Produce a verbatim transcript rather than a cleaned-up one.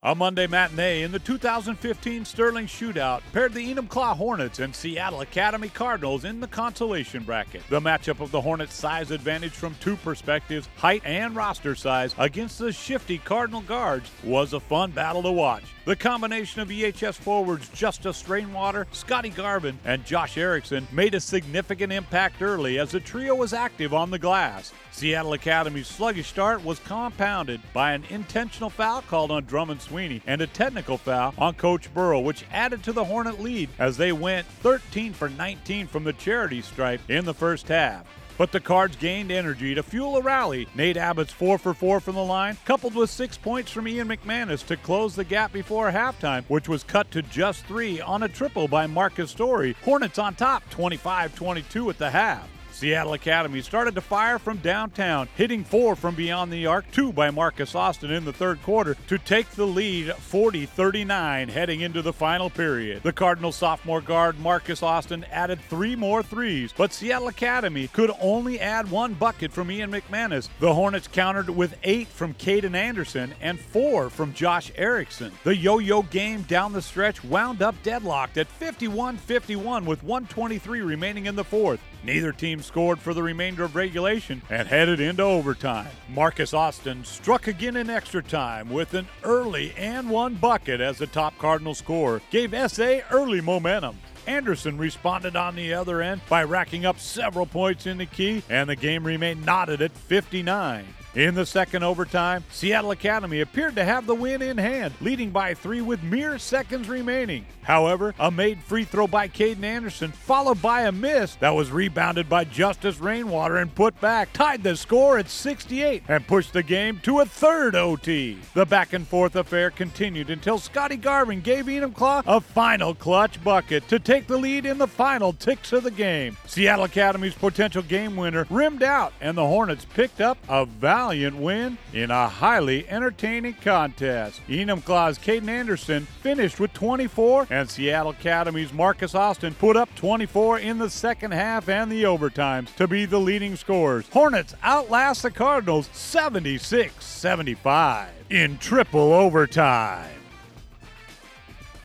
A Monday matinee in the two thousand fifteen Sterling Shootout paired the Enumclaw Hornets and Seattle Academy Cardinals in the consolation bracket. The matchup of the Hornets' size advantage from two perspectives, height and roster size, against the shifty Cardinal guards was a fun battle to watch. The combination of E H S forwards Justice Rainwater, Scotty Garvin, and Josh Erickson made a significant impact early as the trio was active on the glass. Seattle Academy's sluggish start was compounded by an intentional foul called on Drummond Sweeney and a technical foul on Coach Burrow, which added to the Hornet lead as they went thirteen for nineteen from the charity stripe in the first half. But the Cards gained energy to fuel a rally. Nate Abbott's four for four from the line, coupled with six points from Ian McManus to close the gap before halftime, which was cut to just three on a triple by Marcus Story. Hornets on top twenty-five twenty-two at the half. Seattle Academy started to fire from downtown, hitting four from beyond the arc, two by Marcus Austin in the third quarter to take the lead forty thirty-nine heading into the final period. The Cardinal sophomore guard Marcus Austin added three more threes, but Seattle Academy could only add one bucket from Ian McManus. The Hornets countered with eight from Caden Anderson and four from Josh Erickson. The yo-yo game down the stretch wound up deadlocked at fifty-one fifty-one with one twenty-three remaining in the fourth. Neither team scored for the remainder of regulation and headed into overtime. Marcus Austin struck again in extra time with an early and one bucket as the top Cardinal scorer gave S A early momentum. Anderson responded on the other end by racking up several points in the key, and the game remained knotted at fifty-nine. In the second overtime, Seattle Academy appeared to have the win in hand, leading by three with mere seconds remaining. However, a made free throw by Caden Anderson, followed by a miss that was rebounded by Justice Rainwater and put back, tied the score at sixty-eight and pushed the game to a third O T. The back-and-forth affair continued until Scotty Garvin gave Enumclaw a final clutch bucket to take the lead in the final ticks of the game. Seattle Academy's potential game winner rimmed out, and the Hornets picked up a valiant win in a highly entertaining contest. Enumclaw's Caden Anderson finished with twenty-four, and Seattle Academy's Marcus Austin put up twenty-four in the second half and the overtimes to be the leading scorers. Hornets outlast the Cardinals seventy-six seventy-five in triple overtime.